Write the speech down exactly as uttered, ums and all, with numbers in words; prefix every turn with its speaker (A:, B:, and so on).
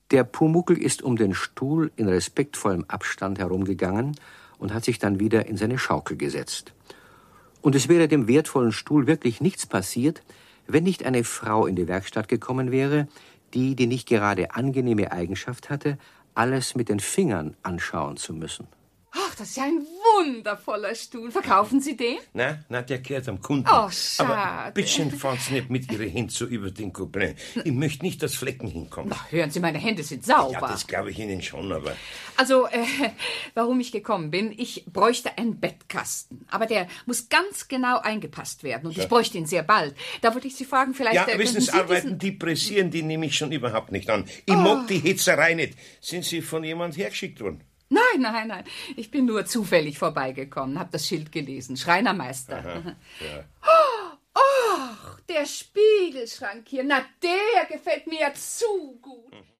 A: Der Pumuckl ist um den Stuhl in respektvollem Abstand herumgegangen und hat sich dann wieder in seine Schaukel gesetzt. Und es wäre dem wertvollen Stuhl wirklich nichts passiert, wenn nicht eine Frau in die Werkstatt gekommen wäre, die die nicht gerade angenehme Eigenschaft hatte, alles mit den Fingern anschauen zu müssen.
B: Ach, das ist ja ein wundervoller Stuhl. Verkaufen Sie den?
C: Na, na, der gehört am Kunden.
B: Oh, schade.
C: Aber bitte fahren Sie nicht mit Ihren Händen so über den Gobelin. Ich möchte nicht, dass Flecken hinkommen.
B: Na, hören Sie, meine Hände sind sauber.
C: Ja, das glaube ich Ihnen schon, aber...
B: Also, äh, warum ich gekommen bin, ich bräuchte einen Bettkasten. Aber der muss ganz genau eingepasst werden. Und
C: Ja.
B: ich bräuchte ihn sehr bald. Da wollte ich Sie fragen, vielleicht...
C: Ja,
B: äh,
C: wissen
B: könnten
C: Sie,
B: Sie
C: Arbeiten,
B: diesen-
C: die pressieren, die nehme ich schon überhaupt nicht an. Ich
B: Oh.
C: mag die Hetzerei nicht. Sind Sie von jemand hergeschickt worden?
B: Nein, nein, nein. Ich bin nur zufällig vorbeigekommen, habe das Schild gelesen. Schreinermeister.
C: Aha, ja.
B: Oh, der Spiegelschrank hier. Na, der gefällt mir ja zu gut.